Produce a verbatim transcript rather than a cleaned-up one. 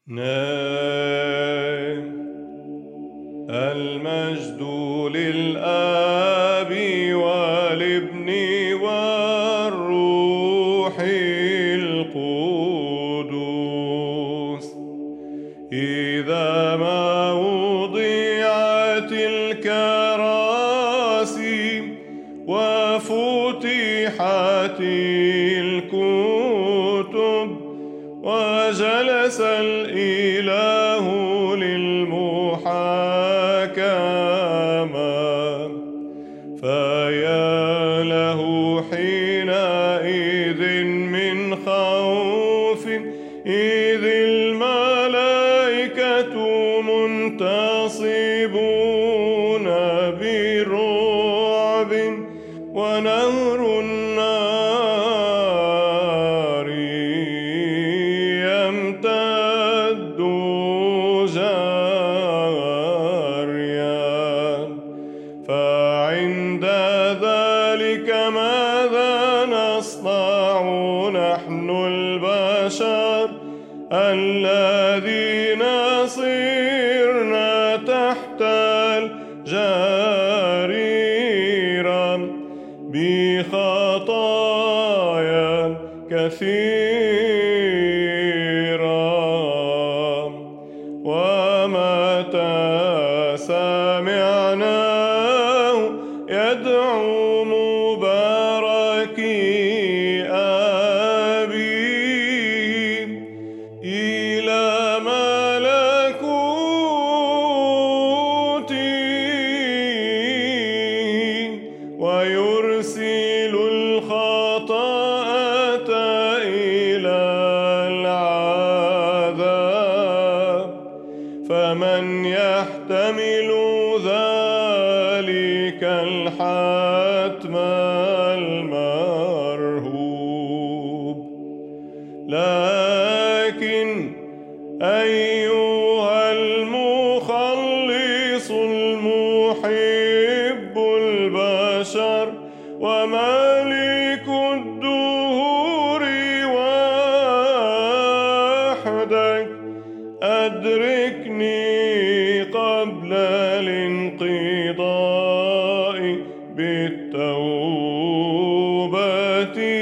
نعم، المجد للآب والابن والروح القدس إذا ما وضعت الكراسي وفتحت الكتب وجلس الإله للمحاكمة، فيا له حينئذ من خوف إذ الملائكة منتصبون برعب ونهر النار يمتد جاريا. فعند ذلك ماذا نصنع نحن البشر الذين صرنا تحت الجريرة بخطايا كثيرة؟ ومتى سمعناه يدعو مباركي أبي إلى ملكوته ويرسل الخطاة إلى العذاب، فمن يحتمل ذلك الحتم المرهوب؟ لكن أيها المخلص المحب البشر ومالك الدهور وحدك، أدركني قبل الانقضاء بالتوبة